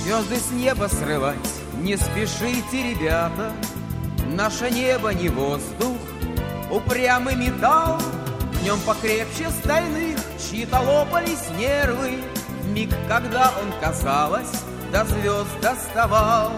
Звезды с неба срывать не спешите, ребята. Наше небо не воздух, упрямый металл. В нем покрепче стальных, чьи-то лопались нервы в миг, когда он, казалось, до звезд доставал.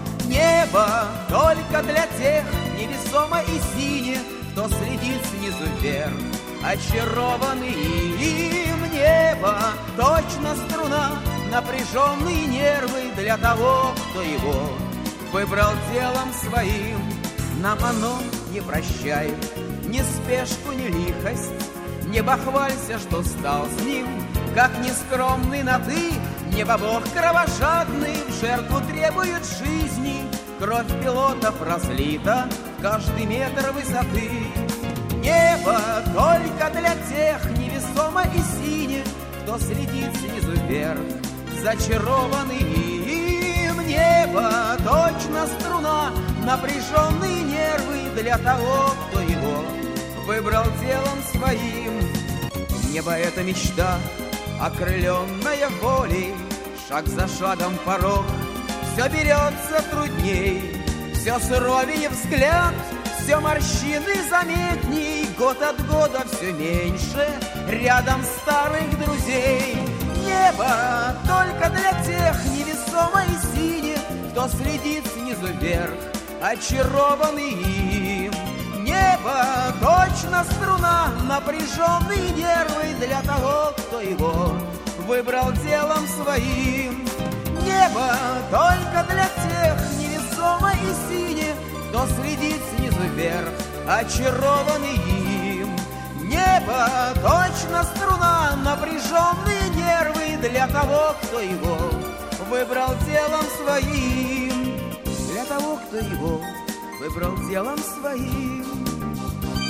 Небо только для тех, невесомо и сине, кто следит снизу вверх, очарованный им. Небо точно струна, напряженные нервы для того, кто его выбрал делом своим. Нам оно не прощает ни спешку, ни лихость. Не бахвалься, что стал с ним, как нескромный на ты. Небо бог кровожадный, в жертву требует жизни. Кровь пилотов разлита в каждый метр высоты. Небо только для тех, невесомо и сине, кто следит снизу вверх, зачарованный им. Небо точно струна, напряженные нервы для того, кто его выбрал делом своим. Небо — это мечта, окрыленная волей, шаг за шагом порог все берется трудней, все суровее взгляд, все морщины заметней, год от года все меньше рядом старых друзей. Небо только для тех, невесомо и сине, кто следит снизу вверх, очарованный им. Небо точно струна, напряженные нервы для того, кто его выбрал делом своим. Небо только для тех, невесомо и сине, кто следит снизу вверх, очарованный им. Небо точно струна, напряженные нервы для того, кто его выбрал делом своим. Для того, кто его выбрал делом своим.